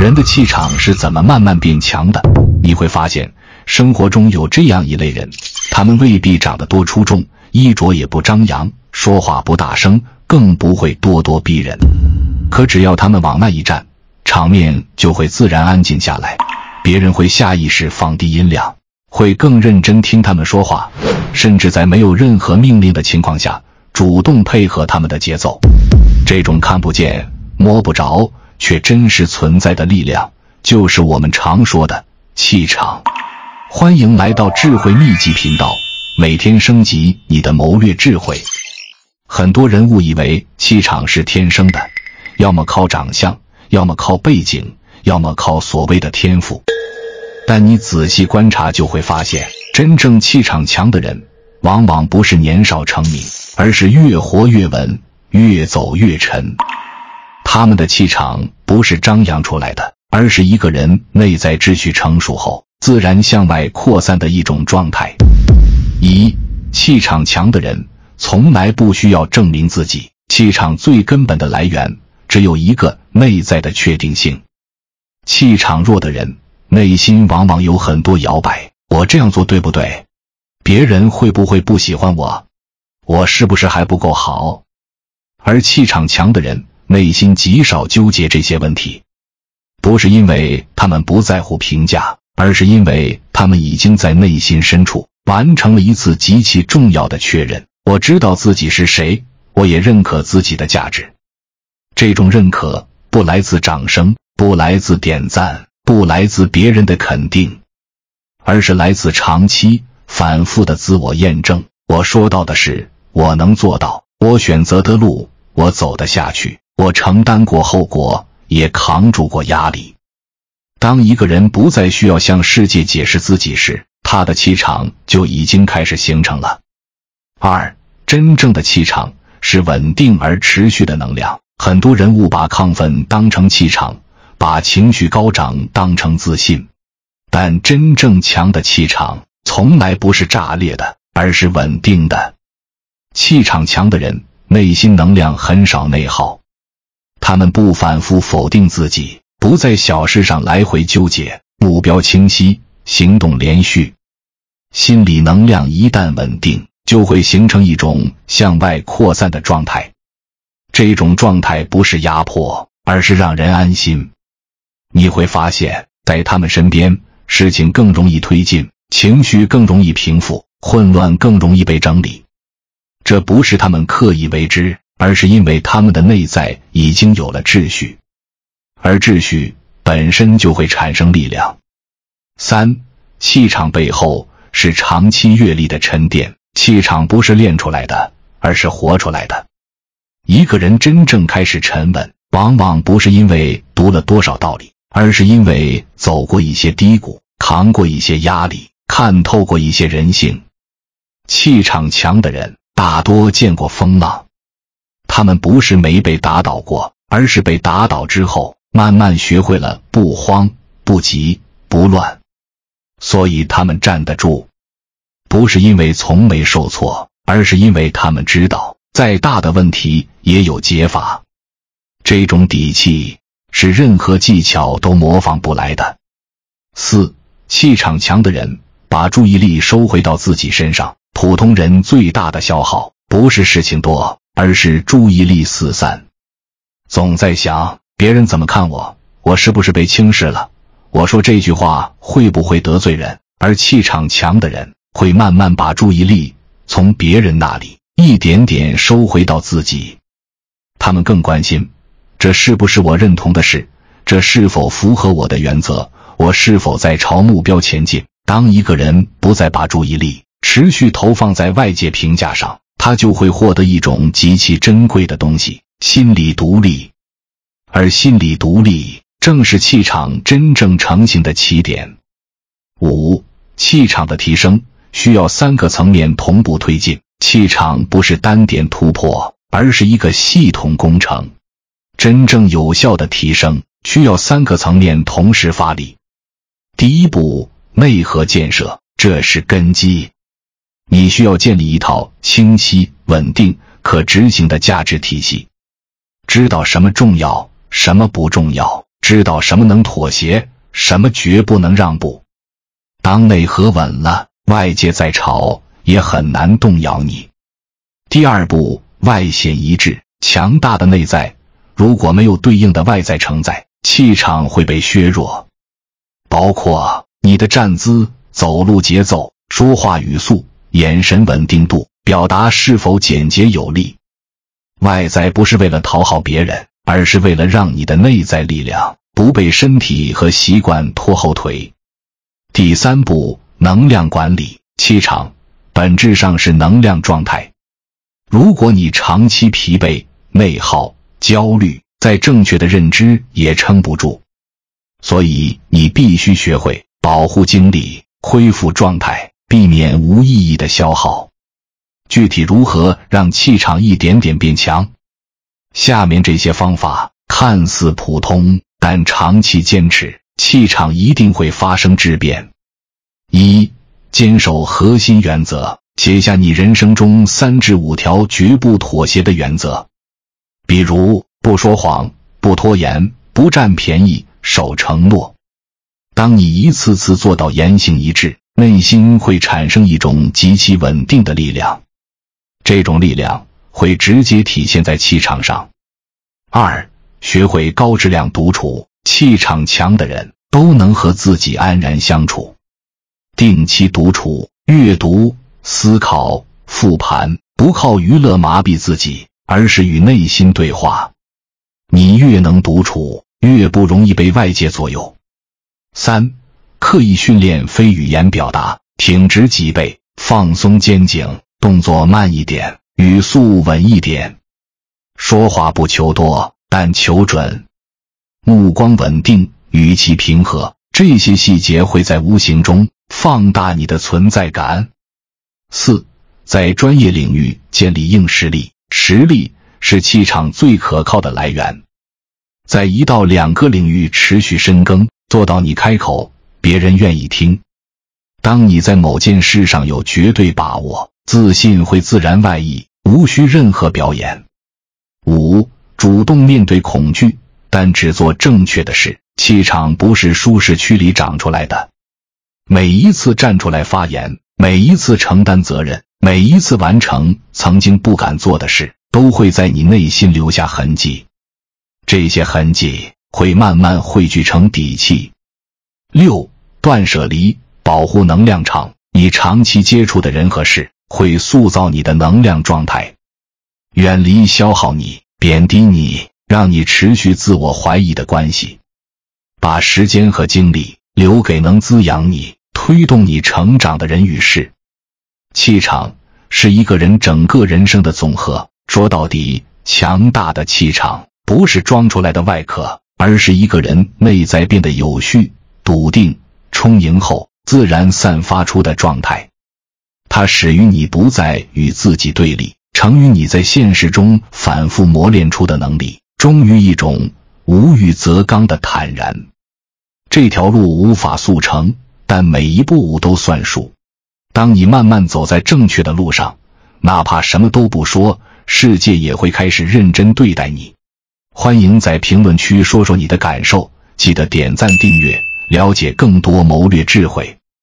人的气场是怎么慢慢变强的？你会发现，生活中有这样一类人，他们未必长得多出众，衣着也不张扬，说话不大声，更不会咄咄逼人。可只要他们往那一站，场面就会自然安静下来，别人会下意识放低音量，会更认真听他们说话，甚至在没有任何命令的情况下，主动配合他们的节奏。这种看不见、摸不着却真实存在的力量，就是我们常说的气场。欢迎来到智慧秘籍频道，每天升级你的谋略智慧。很多人误以为气场是天生的，要么靠长相，要么靠背景，要么靠所谓的天赋。但你仔细观察就会发现，真正气场强的人，往往不是年少成名，而是越活越稳，越走越沉。他们的气场不是张扬出来的，而是一个人内在秩序成熟后，自然向外扩散的一种状态。气场强的人从来不需要证明自己，气场最根本的来源只有一个内在的确定性。气场弱的人内心往往有很多摇摆，我这样做对不对？别人会不会不喜欢我？我是不是还不够好？而气场强的人内心极少纠结这些问题，不是因为他们不在乎评价，而是因为他们已经在内心深处完成了一次极其重要的确认。我知道自己是谁，我也认可自己的价值。这种认可不来自掌声，不来自点赞，不来自别人的肯定，而是来自长期反复的自我验证。我说到的事，我能做到；我选择的路，我走得下去；我承担过后果，也扛住过压力。当一个人不再需要向世界解释自己时，他的气场就已经开始形成了。真正的气场是稳定而持续的能量。很多人误把亢奋当成气场，把情绪高涨当成自信，但真正强的气场从来不是炸裂的，而是稳定的。气场强的人内心能量很少内耗，他们不反复否定自己，不在小事上来回纠结，目标清晰，行动连续。心理能量一旦稳定，就会形成一种向外扩散的状态。这种状态不是压迫，而是让人安心。你会发现，在他们身边，事情更容易推进，情绪更容易平复，混乱更容易被整理。这不是他们刻意为之，而是因为他们的内在已经有了秩序，而秩序本身就会产生力量。气场背后是长期阅历的沉淀。气场不是练出来的，而是活出来的。一个人真正开始沉稳，往往不是因为读了多少道理，而是因为走过一些低谷，扛过一些压力，看透过一些人性。气场强的人大多见过风浪，他们不是没被打倒过，而是被打倒之后慢慢学会了不慌不急不乱，所以他们站得住。不是因为从没受挫，而是因为他们知道再大的问题也有解法。这种底气是任何技巧都模仿不来的。气场强的人把注意力收回到自己身上。普通人最大的消耗不是事情多，而是注意力四散。总在想别人怎么看我，我是不是被轻视了，我说这句话会不会得罪人。而气场强的人会慢慢把注意力从别人那里一点点收回到自己。他们更关心，这是不是我认同的事，这是否符合我的原则，我是否在朝目标前进。当一个人不再把注意力持续投放在外界评价上，他就会获得一种极其珍贵的东西，心理独立。而心理独立正是气场真正成型的起点。气场的提升需要3个层面同步推进。气场不是单点突破，而是一个系统工程。真正有效的提升需要3个层面同时发力。第一步，内核建设，这是根基。你需要建立一套清晰、稳定、可执行的价值体系，知道什么重要，什么不重要， 知道什么能妥协，什么绝不能让步。当内核稳了，外界再吵也很难动摇你。第二步，外显一致。强大的内在如果没有对应的外在承载，气场会被削弱，包括你的站姿、走路节奏、说话语速、眼神稳定度、表达是否简洁有力。外在不是为了讨好别人，而是为了让你的内在力量不被身体和习惯拖后腿。第三步，能量管理。气场本质上是能量状态，如果你长期疲惫、内耗、焦虑，在正确的认知也撑不住。所以你必须学会保护精力，恢复状态，避免无意义的消耗。具体如何让气场一点点变强？下面这些方法看似普通，但长期坚持，气场一定会发生质变。一、坚守核心原则，写下你人生中3至5条绝不妥协的原则。比如，不说谎，不拖延，不占便宜，守承诺。当你一次次做到言行一致，内心会产生一种极其稳定的力量，这种力量会直接体现在气场上。二、学会高质量独处，气场强的人都能和自己安然相处。定期独处，阅读、思考、复盘，不靠娱乐麻痹自己，而是与内心对话。你越能独处，越不容易被外界左右。三、刻意训练非语言表达，挺直脊背，放松肩颈，动作慢一点，语速稳一点。说话不求多，但求准。目光稳定，语气平和，这些细节会在无形中放大你的存在感。四、在专业领域建立硬实力，实力是气场最可靠的来源。在1到2个领域持续深耕，做到你开口，别人愿意听。当你在某件事上有绝对把握，自信会自然外溢，无需任何表演。五、主动面对恐惧，但只做正确的事。气场不是舒适区里长出来的。每一次站出来发言，每一次承担责任，每一次完成曾经不敢做的事，都会在你内心留下痕迹。这些痕迹会慢慢汇聚成底气。六、断舍离，保护能量场。你长期接触的人和事会塑造你的能量状态，远离消耗你、贬低你、让你持续自我怀疑的关系，把时间和精力留给能滋养你、推动你成长的人与事。气场是一个人整个人生的总和，说到底，强大的气场不是装出来的外壳，而是一个人内在变得有序、笃定、充盈后自然散发出的状态。它始于你不再与自己对立，成于你在现实中反复磨练出的能力，终于一种无欲则刚的坦然。这条路无法速成，但每一步都算数。当你慢慢走在正确的路上，哪怕什么都不说，世界也会开始认真对待你。欢迎在评论区说说你的感受，记得点赞订阅，了解更多谋略智慧。